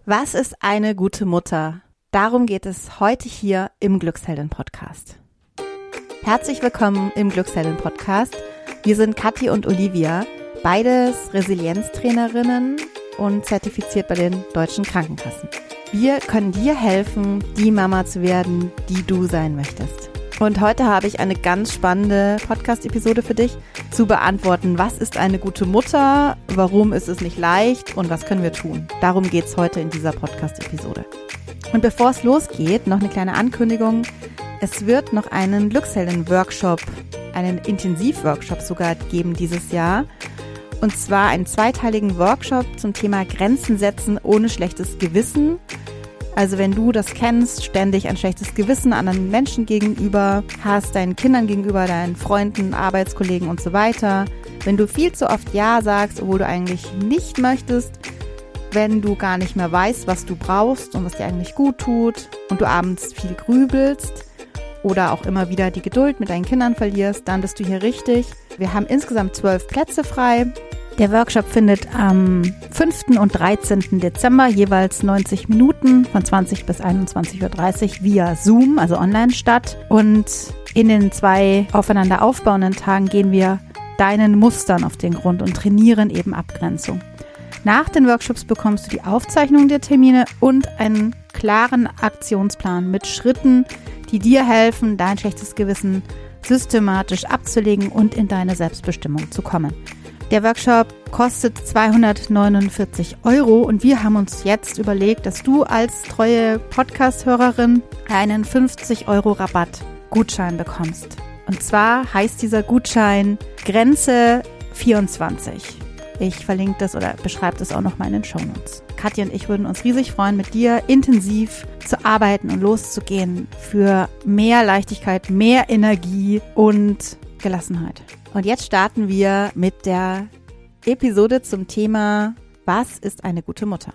Was ist eine gute Mutter? Darum geht es heute hier im Glücksheldin-Podcast. Herzlich willkommen im Glücksheldin-Podcast. Wir sind Kathi und Olivia, beides Resilienztrainerinnen und zertifiziert bei den deutschen Krankenkassen. Wir können dir helfen, die Mama zu werden, die du sein möchtest. Und heute habe ich eine ganz spannende Podcast-Episode für dich, zu beantworten, was ist eine gute Mutter, warum ist es nicht leicht und was können wir tun. Darum geht es heute in dieser Podcast-Episode. Und bevor es losgeht, noch eine kleine Ankündigung. Es wird noch einen Glücksheldin-Workshop, einen Intensivworkshop sogar geben dieses Jahr. Und zwar einen zweiteiligen Workshop zum Thema Grenzen setzen ohne schlechtes Gewissen. Also wenn du das kennst, ständig ein schlechtes Gewissen anderen Menschen gegenüber hast, deinen Kindern gegenüber, deinen Freunden, Arbeitskollegen und so weiter. Wenn du viel zu oft Ja sagst, obwohl du eigentlich nicht möchtest. Wenn du gar nicht mehr weißt, was du brauchst und was dir eigentlich gut tut und du abends viel grübelst oder auch immer wieder die Geduld mit deinen Kindern verlierst, dann bist du hier richtig. Wir haben insgesamt 12 Plätze frei. Der Workshop findet am 5. und 13. Dezember jeweils 90 Minuten von 20 bis 21.30 Uhr via Zoom, also online statt. Und in den 2 aufeinander aufbauenden Tagen gehen wir deinen Mustern auf den Grund und trainieren eben Abgrenzung. Nach den Workshops bekommst du die Aufzeichnung der Termine und einen klaren Aktionsplan mit Schritten, die dir helfen, dein schlechtes Gewissen systematisch abzulegen und in deine Selbstbestimmung zu kommen. Der Workshop kostet 249 € und wir haben uns jetzt überlegt, dass du als treue Podcast-Hörerin einen 50 € Rabatt-Gutschein bekommst. Und zwar heißt dieser Gutschein Grenze 24. Ich verlinke das oder beschreibe das auch nochmal in den Shownotes. Kathi und ich würden uns riesig freuen, mit dir intensiv zu arbeiten und loszugehen für mehr Leichtigkeit, mehr Energie und Gelassenheit. Und jetzt starten wir mit der Episode zum Thema, was ist eine gute Mutter?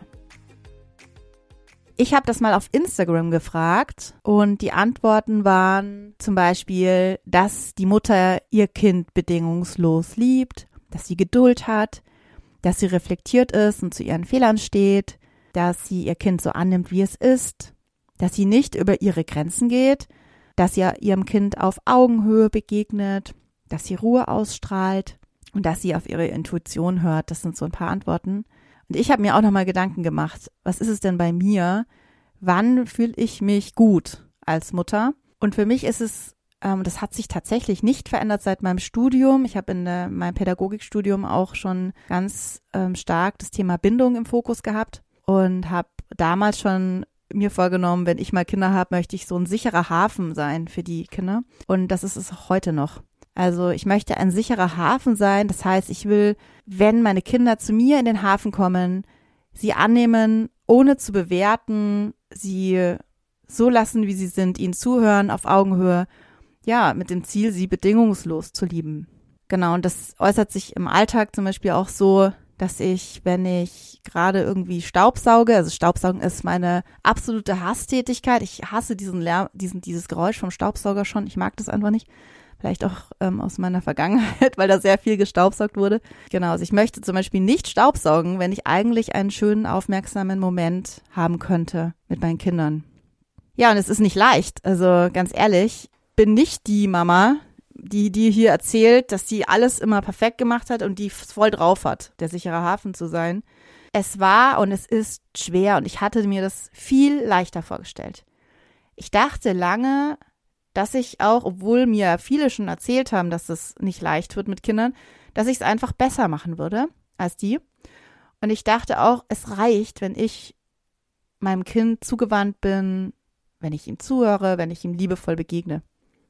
Ich habe das mal auf Instagram gefragt und die Antworten waren zum Beispiel, dass die Mutter ihr Kind bedingungslos liebt, dass sie Geduld hat, dass sie reflektiert ist und zu ihren Fehlern steht, dass sie ihr Kind so annimmt, wie es ist, dass sie nicht über ihre Grenzen geht, dass sie ihrem Kind auf Augenhöhe begegnet, dass sie Ruhe ausstrahlt und dass sie auf ihre Intuition hört. Das sind so ein paar Antworten. Und ich habe mir auch nochmal Gedanken gemacht, was ist es denn bei mir? Wann fühle ich mich gut als Mutter? Und für mich ist es, das hat sich tatsächlich nicht verändert seit meinem Studium. Ich habe in meinem Pädagogikstudium auch schon ganz stark das Thema Bindung im Fokus gehabt und habe damals schon mir vorgenommen, wenn ich mal Kinder habe, möchte ich so ein sicherer Hafen sein für die Kinder. Und das ist es auch heute noch. Also ich möchte ein sicherer Hafen sein. Das heißt, ich will, wenn meine Kinder zu mir in den Hafen kommen, sie annehmen, ohne zu bewerten, sie so lassen, wie sie sind, ihnen zuhören, auf Augenhöhe, ja, mit dem Ziel, sie bedingungslos zu lieben. Genau, und das äußert sich im Alltag zum Beispiel auch so, dass ich, wenn ich gerade irgendwie staubsauge, also Staubsaugen ist meine absolute Hasstätigkeit. Ich hasse diesen Lärm, dieses Geräusch vom Staubsauger schon. Ich mag das einfach nicht. Vielleicht auch aus meiner Vergangenheit, weil da sehr viel gestaubsaugt wurde. Genau, also ich möchte zum Beispiel nicht staubsaugen, wenn ich eigentlich einen schönen, aufmerksamen Moment haben könnte mit meinen Kindern. Ja, und es ist nicht leicht. Also ganz ehrlich, bin nicht die Mama, die dir hier erzählt, dass sie alles immer perfekt gemacht hat und die voll drauf hat, der sichere Hafen zu sein. Es war und es ist schwer und ich hatte mir das viel leichter vorgestellt. Ich dachte lange, dass ich auch, obwohl mir viele schon erzählt haben, dass es nicht leicht wird mit Kindern, dass ich es einfach besser machen würde als die. Und ich dachte auch, es reicht, wenn ich meinem Kind zugewandt bin, wenn ich ihm zuhöre, wenn ich ihm liebevoll begegne.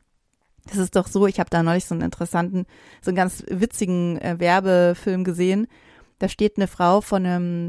Das ist doch so, ich habe da neulich so einen ganz witzigen Werbefilm gesehen. Da steht eine Frau von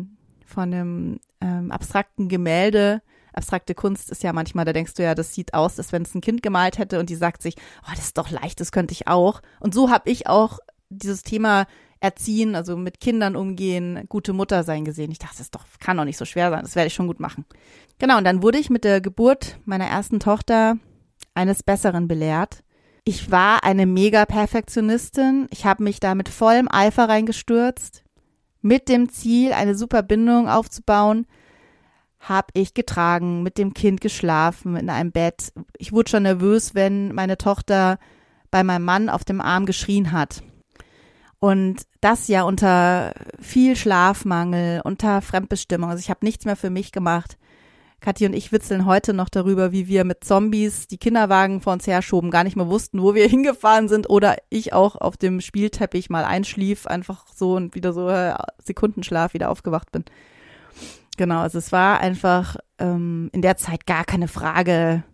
einem abstrakten Gemälde. Abstrakte Kunst ist ja manchmal, da denkst du ja, das sieht aus, als wenn es ein Kind gemalt hätte und die sagt sich, oh, das ist doch leicht, das könnte ich auch. Und so habe ich auch dieses Thema Erziehen, also mit Kindern umgehen, gute Mutter sein gesehen. Ich dachte, kann doch nicht so schwer sein, das werde ich schon gut machen. Genau, und dann wurde ich mit der Geburt meiner ersten Tochter eines Besseren belehrt. Ich war eine Mega-Perfektionistin. Ich habe mich da mit vollem Eifer reingestürzt, mit dem Ziel, eine super Bindung aufzubauen. habe ich getragen, mit dem Kind geschlafen in einem Bett. Ich wurde schon nervös, wenn meine Tochter bei meinem Mann auf dem Arm geschrien hat. Und das ja unter viel Schlafmangel, unter Fremdbestimmung. Also ich habe nichts mehr für mich gemacht. Kathi und ich witzeln heute noch darüber, wie wir mit Zombies die Kinderwagen vor uns herschoben, gar nicht mehr wussten, wo wir hingefahren sind oder ich auch auf dem Spielteppich mal einschlief, einfach so und wieder so Sekundenschlaf wieder aufgewacht bin. Genau, also es war einfach in der Zeit gar keine Frage.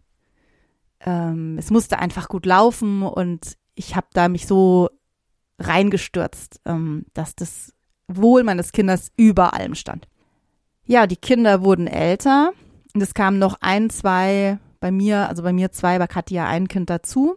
Es musste einfach gut laufen und ich habe da mich so reingestürzt, dass das Wohl meines Kindes über allem stand. Ja, die Kinder wurden älter und es kamen noch zwei bei mir, also bei mir zwei, bei Katja ein Kind dazu.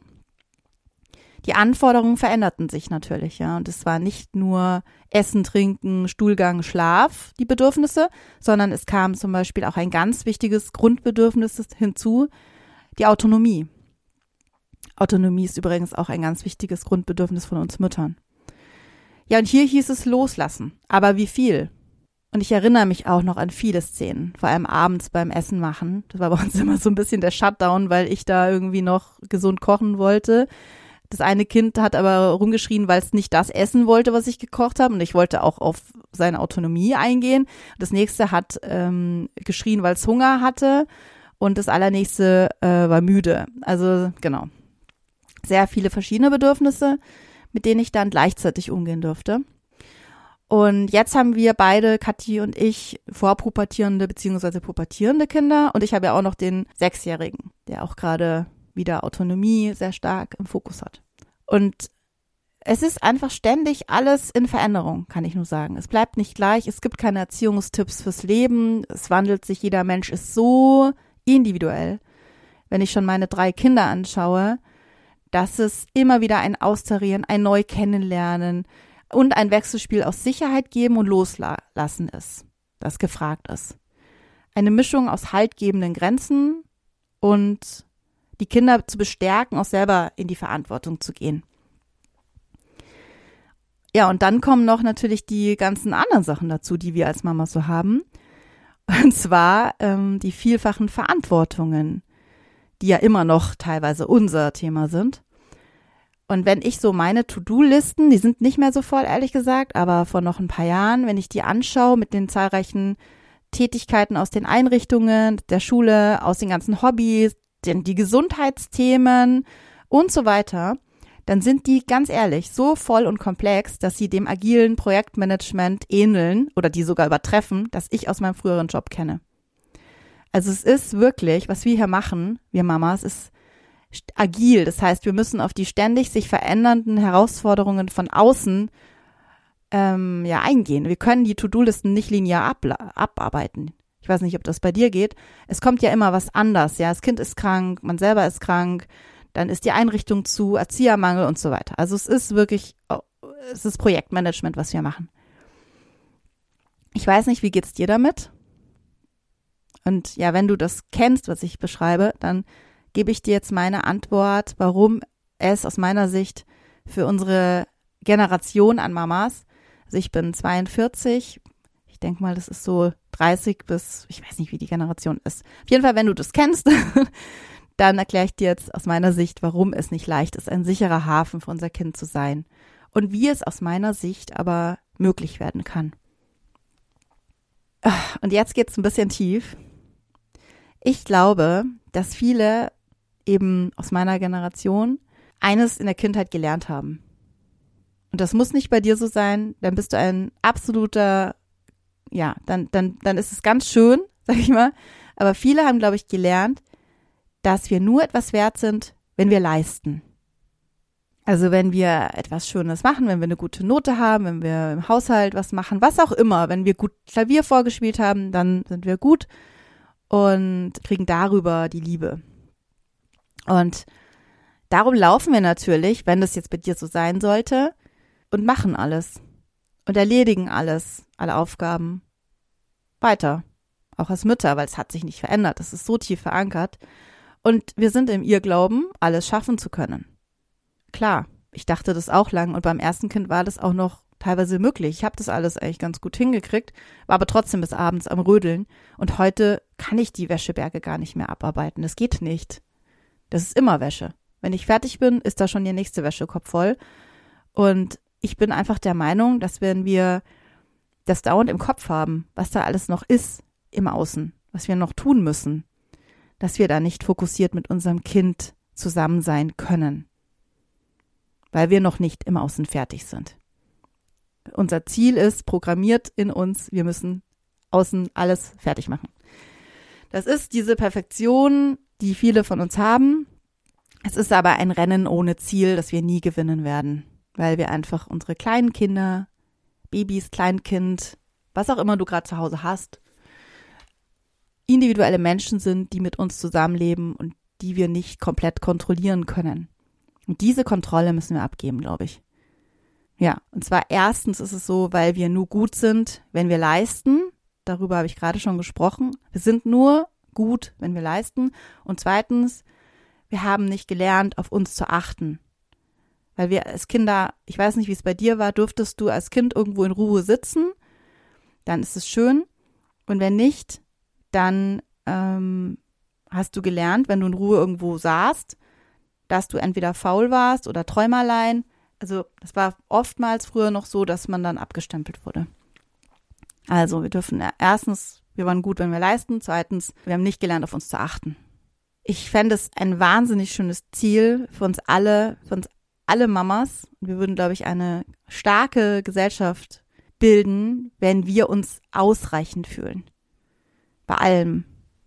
Die Anforderungen veränderten sich natürlich, ja, und es war nicht nur Essen, Trinken, Stuhlgang, Schlaf, die Bedürfnisse, sondern es kam zum Beispiel auch ein ganz wichtiges Grundbedürfnis hinzu, die Autonomie. Autonomie ist übrigens auch ein ganz wichtiges Grundbedürfnis von uns Müttern. Ja, und hier hieß es loslassen. Aber wie viel? Und ich erinnere mich auch noch an viele Szenen, vor allem abends beim Essen machen. Das war bei uns immer so ein bisschen der Shutdown, weil ich da irgendwie noch gesund kochen wollte. Das eine Kind hat aber rumgeschrien, weil es nicht das essen wollte, was ich gekocht habe. Und ich wollte auch auf seine Autonomie eingehen. Das nächste hat geschrien, weil es Hunger hatte. Und das allernächste war müde. Also genau. Sehr viele verschiedene Bedürfnisse, mit denen ich dann gleichzeitig umgehen durfte. Und jetzt haben wir beide, Kathi und ich, vorpubertierende bzw. pubertierende Kinder. Und ich habe ja auch noch den 6-Jährigen, der auch gerade wieder Autonomie sehr stark im Fokus hat. Und es ist einfach ständig alles in Veränderung, kann ich nur sagen. Es bleibt nicht gleich, es gibt keine Erziehungstipps fürs Leben. Es wandelt sich, jeder Mensch ist so individuell. Wenn ich schon meine 3 Kinder anschaue, dass es immer wieder ein Austarieren, ein neu kennenlernen und ein Wechselspiel aus Sicherheit geben und loslassen ist, das gefragt ist. Eine Mischung aus haltgebenden Grenzen und die Kinder zu bestärken, auch selber in die Verantwortung zu gehen. Ja, und dann kommen noch natürlich die ganzen anderen Sachen dazu, die wir als Mama so haben. Und zwar die vielfachen Verantwortungen, die ja immer noch teilweise unser Thema sind. Und wenn ich so meine To-Do-Listen, die sind nicht mehr so voll, ehrlich gesagt, aber vor noch ein paar Jahren, wenn ich die anschaue mit den zahlreichen Tätigkeiten aus den Einrichtungen, der Schule, aus den ganzen Hobbys, die Gesundheitsthemen und so weiter, dann sind die, ganz ehrlich, so voll und komplex, dass sie dem agilen Projektmanagement ähneln oder die sogar übertreffen, das ich aus meinem früheren Job kenne. Also es ist wirklich, was wir hier machen, wir Mamas, ist agil. Das heißt, wir müssen auf die ständig sich verändernden Herausforderungen von außen eingehen. Wir können die To-Do-Listen nicht linear abarbeiten. Ich weiß nicht, ob das bei dir geht. Es kommt ja immer was anders. Ja, das Kind ist krank, man selber ist krank, dann ist die Einrichtung zu, Erziehermangel und so weiter. Also es ist wirklich, es ist Projektmanagement, was wir machen. Ich weiß nicht, wie geht's dir damit? Und ja, wenn du das kennst, was ich beschreibe, dann gebe ich dir jetzt meine Antwort, warum es aus meiner Sicht für unsere Generation an Mamas, also ich bin 42, ich denke mal, das ist so 30 bis, ich weiß nicht, wie die Generation ist. Auf jeden Fall, wenn du das kennst, dann erkläre ich dir jetzt aus meiner Sicht, warum es nicht leicht ist, ein sicherer Hafen für unser Kind zu sein und wie es aus meiner Sicht aber möglich werden kann. Und jetzt geht's ein bisschen tief. Ich glaube, dass viele eben aus meiner Generation eines in der Kindheit gelernt haben. Und das muss nicht bei dir so sein, dann bist du ein absoluter, ja, dann ist es ganz schön, sag ich mal. Aber viele haben, glaube ich, gelernt, dass wir nur etwas wert sind, wenn wir leisten. Also wenn wir etwas Schönes machen, wenn wir eine gute Note haben, wenn wir im Haushalt was machen, was auch immer, wenn wir gut Klavier vorgespielt haben, dann sind wir gut und kriegen darüber die Liebe. Und darum laufen wir natürlich, wenn das jetzt bei dir so sein sollte, und machen alles und erledigen alles, alle Aufgaben weiter, auch als Mütter, weil es hat sich nicht verändert, es ist so tief verankert und wir sind im Irrglauben, alles schaffen zu können. Klar, ich dachte das auch lang und beim ersten Kind war das auch noch teilweise möglich. Ich habe das alles eigentlich ganz gut hingekriegt, war aber trotzdem bis abends am Rödeln. Und heute kann ich die Wäscheberge gar nicht mehr abarbeiten. Das geht nicht. Das ist immer Wäsche. Wenn ich fertig bin, ist da schon der nächste Wäschekorb voll. Und ich bin einfach der Meinung, dass wenn wir das dauernd im Kopf haben, was da alles noch ist im Außen, was wir noch tun müssen, dass wir da nicht fokussiert mit unserem Kind zusammen sein können, weil wir noch nicht im Außen fertig sind. Unser Ziel ist programmiert in uns, wir müssen außen alles fertig machen. Das ist diese Perfektion, die viele von uns haben. Es ist aber ein Rennen ohne Ziel, das wir nie gewinnen werden, weil wir einfach unsere kleinen Kinder, Babys, Kleinkind, was auch immer du gerade zu Hause hast, individuelle Menschen sind, die mit uns zusammenleben und die wir nicht komplett kontrollieren können. Und diese Kontrolle müssen wir abgeben, glaube ich. Ja, und zwar erstens ist es so, weil wir nur gut sind, wenn wir leisten. Darüber habe ich gerade schon gesprochen. Wir sind nur gut, wenn wir leisten. Und zweitens, wir haben nicht gelernt, auf uns zu achten. Weil wir als Kinder, ich weiß nicht, wie es bei dir war, durftest du als Kind irgendwo in Ruhe sitzen, dann ist es schön. Und wenn nicht, dann hast du gelernt, wenn du in Ruhe irgendwo saßt, dass du entweder faul warst oder Träumerlein. Also das war oftmals früher noch so, dass man dann abgestempelt wurde. Also wir dürfen erstens, wir waren gut, wenn wir leisten. Zweitens, wir haben nicht gelernt, auf uns zu achten. Ich fände es ein wahnsinnig schönes Ziel für uns alle Mamas. Wir würden, glaube ich, eine starke Gesellschaft bilden, wenn wir uns ausreichend fühlen. Bei allem.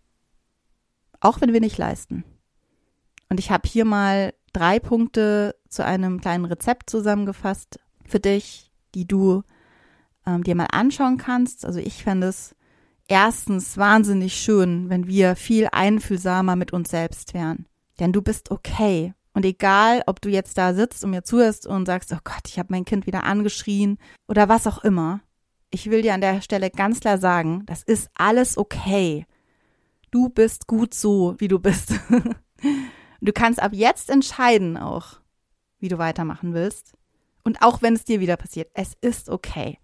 Auch wenn wir nicht leisten. Und ich habe hier mal 3 Punkte zu einem kleinen Rezept zusammengefasst für dich, die du dir mal anschauen kannst. Also ich fände es erstens wahnsinnig schön, wenn wir viel einfühlsamer mit uns selbst wären. Denn du bist okay. Und egal, ob du jetzt da sitzt und mir zuhörst und sagst, oh Gott, ich habe mein Kind wieder angeschrien oder was auch immer. Ich will dir an der Stelle ganz klar sagen, das ist alles okay. Du bist gut so, wie du bist. Du kannst ab jetzt entscheiden auch, wie du weitermachen willst. Und auch wenn es dir wieder passiert, es ist okay.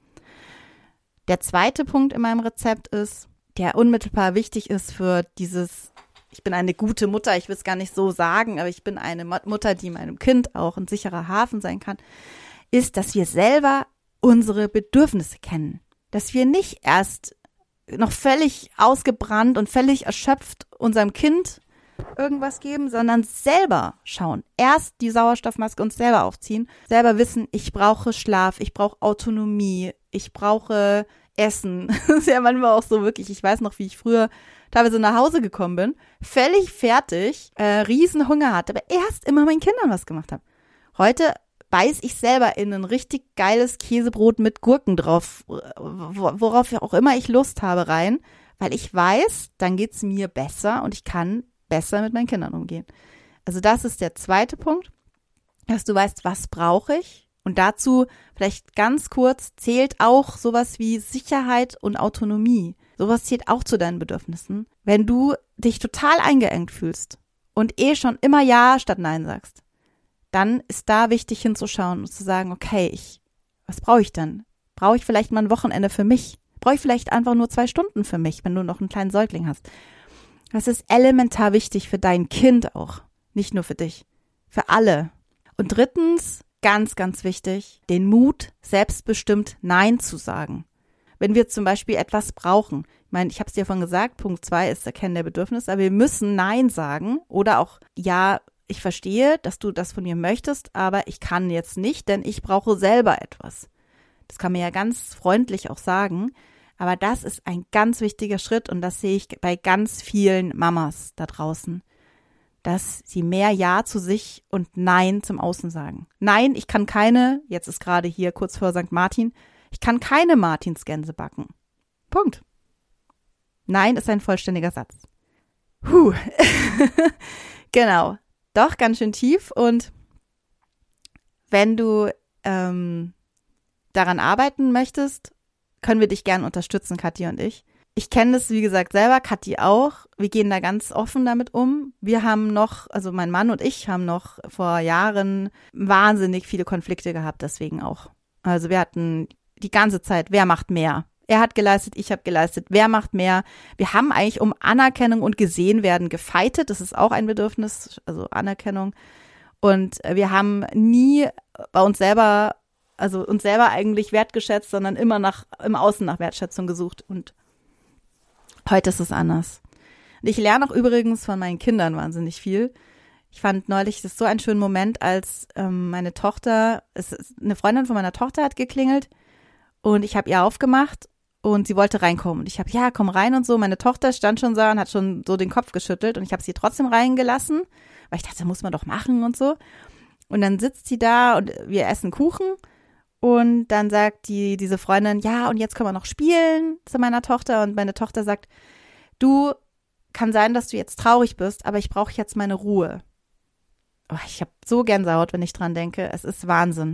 Der zweite Punkt in meinem Rezept ist, der unmittelbar wichtig ist für dieses, ich bin eine gute Mutter, ich will es gar nicht so sagen, aber ich bin eine Mutter, die meinem Kind auch ein sicherer Hafen sein kann, ist, dass wir selber unsere Bedürfnisse kennen. Dass wir nicht erst noch völlig ausgebrannt und völlig erschöpft unserem Kind irgendwas geben, sondern selber schauen. Erst die Sauerstoffmaske uns selber aufziehen, selber wissen, ich brauche Schlaf, ich brauche Autonomie, ich brauche Essen. Das ist ja manchmal auch so wirklich, ich weiß noch, wie ich früher teilweise nach Hause gekommen bin, völlig fertig, riesen Hunger hatte, aber erst immer meinen Kindern was gemacht habe. Heute beiß ich selber in ein richtig geiles Käsebrot mit Gurken drauf, worauf auch immer ich Lust habe, rein, weil ich weiß, dann geht's mir besser und ich kann besser mit meinen Kindern umgehen. Also das ist der zweite Punkt, dass du weißt, was brauche ich? Und dazu vielleicht ganz kurz zählt auch sowas wie Sicherheit und Autonomie. Sowas zählt auch zu deinen Bedürfnissen. Wenn du dich total eingeengt fühlst und schon immer Ja statt Nein sagst, dann ist da wichtig hinzuschauen und zu sagen, okay, was brauche ich denn? Brauche ich vielleicht mal ein Wochenende für mich? Brauche ich vielleicht einfach nur 2 Stunden für mich, wenn du noch einen kleinen Säugling hast? Das ist elementar wichtig für dein Kind auch, nicht nur für dich, für alle. Und drittens, ganz, ganz wichtig, den Mut, selbstbestimmt Nein zu sagen. Wenn wir zum Beispiel etwas brauchen, ich meine, ich habe es dir vorhin gesagt, Punkt 2 ist Erkennen der Bedürfnisse, aber wir müssen Nein sagen oder auch, ja, ich verstehe, dass du das von mir möchtest, aber ich kann jetzt nicht, denn ich brauche selber etwas. Das kann man ja ganz freundlich auch sagen, aber das ist ein ganz wichtiger Schritt und das sehe ich bei ganz vielen Mamas da draußen, dass sie mehr Ja zu sich und Nein zum Außen sagen. Nein, ich kann keine, jetzt ist gerade hier kurz vor St. Martin, ich kann keine Martinsgänse backen. Punkt. Nein ist ein vollständiger Satz. Genau. Doch, ganz schön tief und wenn du daran arbeiten möchtest, können wir dich gern unterstützen, Kathi und ich. Ich kenne das, wie gesagt, selber, Kathi auch. Wir gehen da ganz offen damit um. Wir haben noch, also mein Mann und ich haben noch vor Jahren wahnsinnig viele Konflikte gehabt, deswegen auch. Also wir hatten die ganze Zeit, wer macht mehr? Er hat geleistet, ich habe geleistet, wer macht mehr? Wir haben eigentlich um Anerkennung und gesehen werden gefightet. Das ist auch ein Bedürfnis, also Anerkennung. Und wir haben nie bei uns selber eigentlich wertgeschätzt, sondern immer im Außen nach Wertschätzung gesucht. Und heute ist es anders. Und ich lerne auch übrigens von meinen Kindern wahnsinnig viel. Ich fand neulich, das ist so ein schöner Moment, als eine Freundin von meiner Tochter hat geklingelt und ich habe ihr aufgemacht und sie wollte reinkommen. Und ich habe, ja, komm rein und so. Meine Tochter stand schon da und hat schon so den Kopf geschüttelt und ich habe sie trotzdem reingelassen, weil ich dachte, das muss man doch machen und so. Und dann sitzt sie da und wir essen Kuchen und dann sagt diese Freundin, ja, und jetzt können wir noch spielen zu meiner Tochter. Und meine Tochter sagt, du, kann sein, dass du jetzt traurig bist, aber ich brauche jetzt meine Ruhe. Oh, ich habe so Gänsehaut, wenn ich dran denke. Es ist Wahnsinn.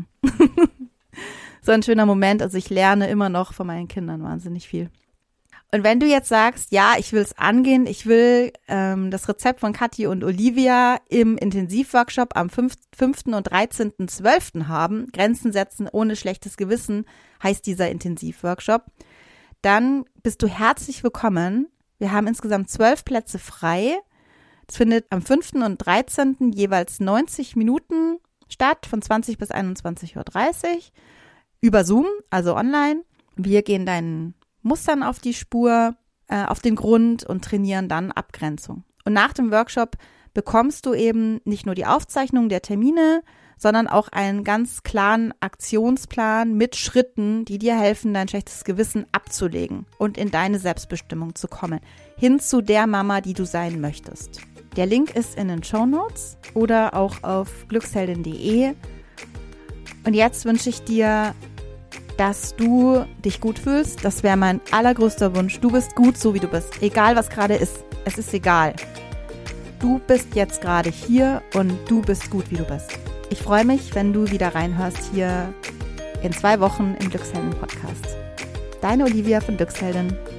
So ein schöner Moment. Also ich lerne immer noch von meinen Kindern wahnsinnig viel. Und wenn du jetzt sagst, ja, ich will es angehen, ich will das Rezept von Kathi und Olivia im Intensivworkshop am 5. und 13.12. haben, Grenzen setzen ohne schlechtes Gewissen, heißt dieser Intensivworkshop, dann bist du herzlich willkommen. Wir haben insgesamt 12 Plätze frei. Es findet am 5. und 13. jeweils 90 Minuten statt, von 20 bis 21.30 Uhr, über Zoom, also online. Wir gehen deinen Mustern auf die Spur, auf den Grund und trainieren dann Abgrenzung. Und nach dem Workshop bekommst du eben nicht nur die Aufzeichnung der Termine, sondern auch einen ganz klaren Aktionsplan mit Schritten, die dir helfen, dein schlechtes Gewissen abzulegen und in deine Selbstbestimmung zu kommen. Hin zu der Mama, die du sein möchtest. Der Link ist in den Shownotes oder auch auf glücksheldin.de. Und jetzt wünsche ich dir, dass du dich gut fühlst. Das wäre mein allergrößter Wunsch. Du bist gut, so wie du bist. Egal, was gerade ist. Es ist egal. Du bist jetzt gerade hier und du bist gut, wie du bist. Ich freue mich, wenn du wieder reinhörst hier in 2 Wochen im Glückshelden-Podcast. Deine Olivia von Glücksheldin.